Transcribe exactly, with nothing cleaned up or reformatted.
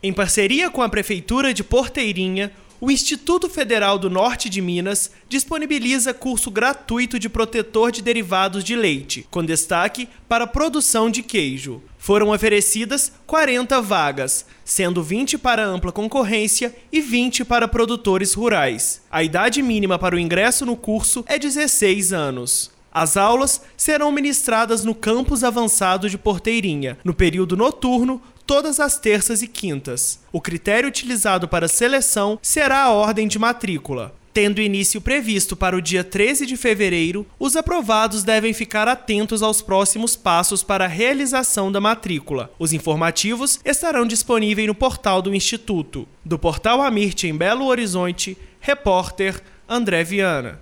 Em parceria com a Prefeitura de Porteirinha, o Instituto Federal do Norte de Minas disponibiliza curso gratuito de protetor de derivados de leite, com destaque para a produção de queijo. Foram oferecidas quarenta vagas, sendo vinte para ampla concorrência e vinte para produtores rurais. A idade mínima para o ingresso no curso é dezesseis anos. As aulas serão ministradas no campus avançado de Porteirinha, no período noturno, todas as terças e quintas. O critério utilizado para a seleção será a ordem de matrícula. Tendo início previsto para o dia treze de fevereiro, os aprovados devem ficar atentos aos próximos passos para a realização da matrícula. Os informativos estarão disponíveis no portal do Instituto. Do Portal Amirte em Belo Horizonte, repórter André Viana.